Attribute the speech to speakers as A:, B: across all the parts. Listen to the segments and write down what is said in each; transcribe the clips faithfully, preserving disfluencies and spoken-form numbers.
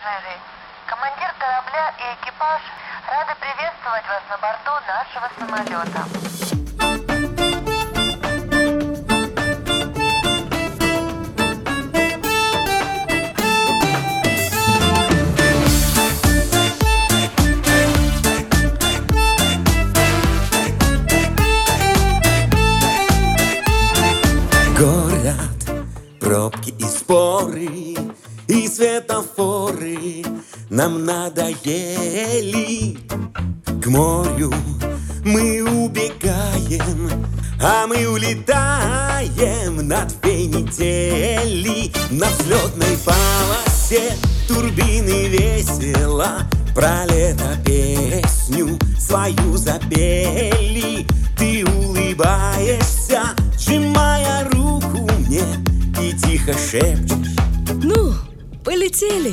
A: пассажиры, командир корабля и экипаж рады приветствовать вас на борту нашего самолета.
B: Горят пробки и споры, и светофоры нам надоели. К морю мы убегаем, а мы улетаем над фей-метели. На взлетной полосе турбины весело про лето песню свою запели. Ты улыбаешься, сжимая руку мне, и тихо шепчешь:
C: ну, полетели.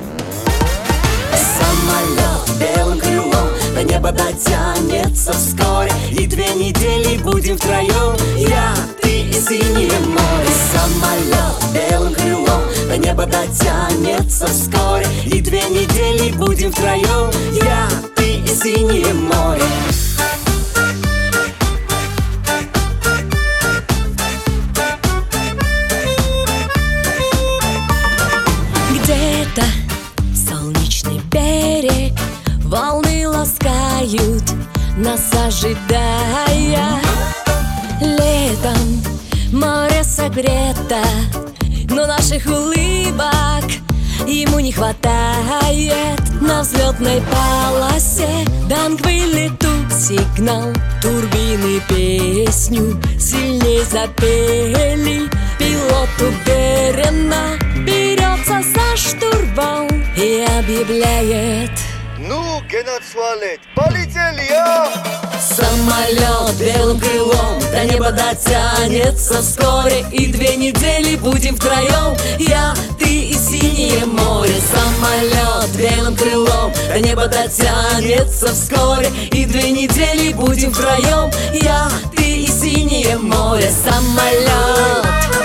B: Самолет белым крылом до неба дотянется вскоре, и две недели будем втроем, я, ты и синее море. Самолет белым крылом до неба дотянется вскоре, и две недели будем втроем, я, ты и синее море.
C: Где-то солнечный берег, волны ласкают нас, ожидая. Летом море согрето, но наших улыбок ему не хватает. На взлетной полосе дан к вылету сигнал, турбины песню сильней запели. Пилот уверенно берется за штурвал и объявляет:
D: ну, Геннадий, полетели, а!
C: самолет белым крылом до неба дотянется вскоре, и две недели будем втроем, я, ты и синее море. Самолет белым крылом до неба дотянется вскоре, и две недели будем втроем, я, ты и синее море. Самолет.